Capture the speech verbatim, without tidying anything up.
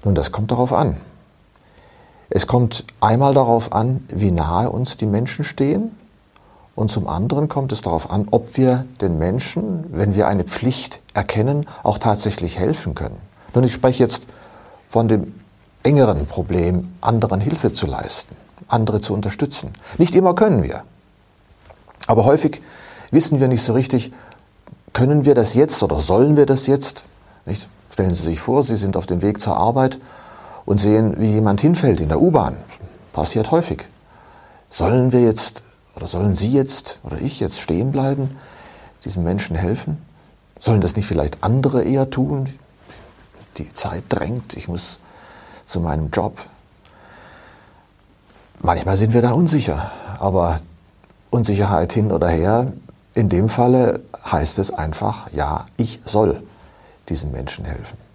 Nun, das kommt darauf an. Es kommt einmal darauf an, wie nahe uns die Menschen stehen, und zum anderen kommt es darauf an, ob wir den Menschen, wenn wir eine Pflicht erkennen, auch tatsächlich helfen können. Nun, ich spreche jetzt von dem engeren Problem, anderen Hilfe zu leisten, andere zu unterstützen. Nicht immer können wir, aber häufig wissen wir nicht so richtig, können wir das jetzt oder sollen wir das jetzt? Nicht? Stellen Sie sich vor, Sie sind auf dem Weg zur Arbeit und sehen, wie jemand hinfällt in der U-Bahn. Passiert häufig. Sollen wir jetzt oder sollen Sie jetzt oder ich jetzt stehen bleiben, diesem Menschen helfen? Sollen das nicht vielleicht andere eher tun? Die Zeit drängt, ich muss zu meinem Job. Manchmal sind wir da unsicher, aber Unsicherheit hin oder her, in dem Falle heißt es einfach, ja, ich soll diesem Menschen helfen.